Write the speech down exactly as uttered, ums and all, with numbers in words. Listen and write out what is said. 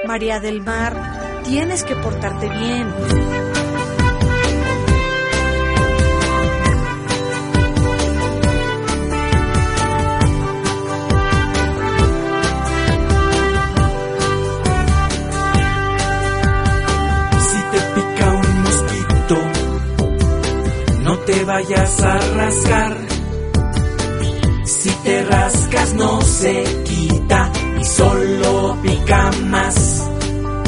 María del Mar, tienes que portarte bien. Si te pica un mosquito, no te vayas a rascar. Si te rascas no se quita y solo pica más.